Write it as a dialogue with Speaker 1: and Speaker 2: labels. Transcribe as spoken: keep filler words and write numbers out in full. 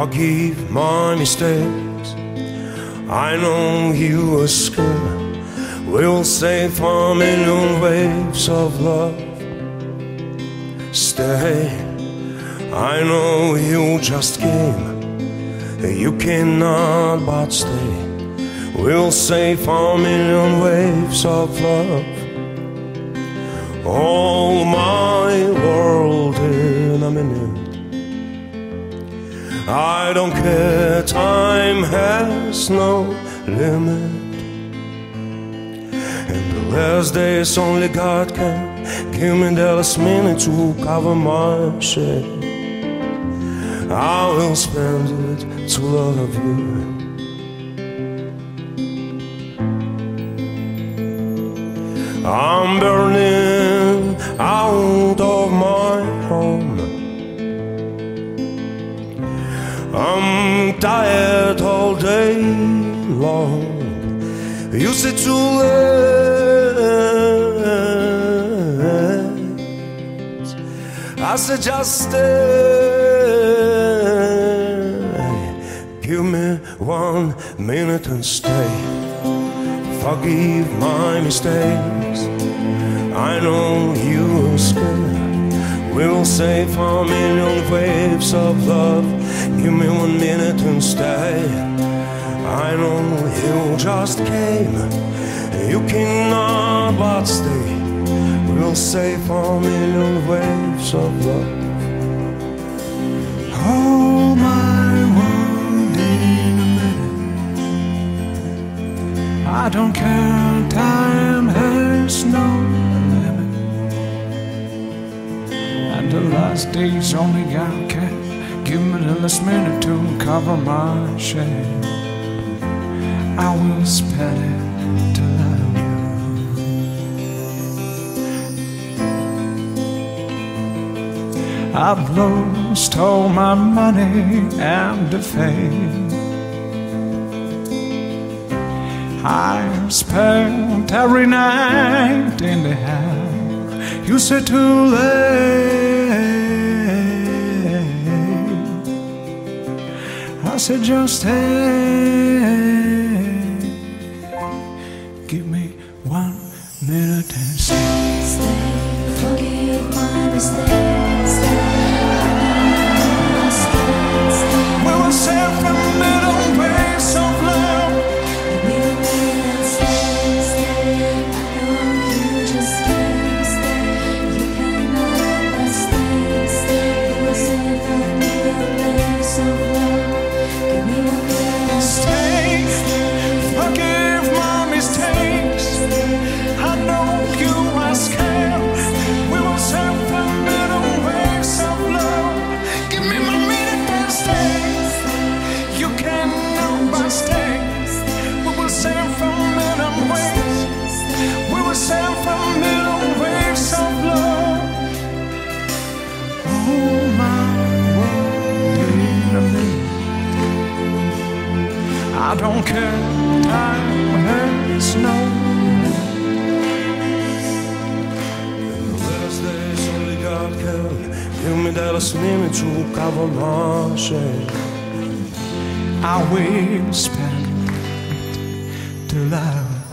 Speaker 1: forgive my mistakes. I know you are scared. We'll save a million waves of love. Stay, I know you just came. You cannot but stay. We'll save a million waves of love. All my world in a minute. I don't care, time has no limit. And the last days only God can give me the last minute to cover my shame. I will spend it to love you. I'm burning out of my home. I'm tired all day long. You say too late. I said just stay. Give me one minute and stay. Forgive my mistakes. I know you're scared. We'll save a million waves of love. Give me one minute and stay. I know you just came. You cannot but stay. We'll save a million waves of love.
Speaker 2: All my world in a minute. I don't care, time has no limit. And the last days only God can give me the last minute to cover my shame. I will spend it to love you. I've lost all my money and the fame. I've spent every night in the house. You said too late. I said just stay. Give me one minute and stay.
Speaker 3: Stay, forgive my mistakes. Stay, stay, stay.
Speaker 2: We will sail from middle waves of love.
Speaker 3: Give me a minute, stay, stay. I know you just can't stay. You cannot but stay, stay. You will save a million waves of love. Give me a minute,
Speaker 2: Stay, forgive my mistakes. I know you are scared. We will sail from middle waves of love. Give me my minute and stay. You cannot but stay. We will sail from middle waves. We will sail from middle waves of love. Oh my world in a minute. I don't care, time has no limit.
Speaker 1: In the last days only God can give me the last minute to cover my shame.
Speaker 2: I will spend it to love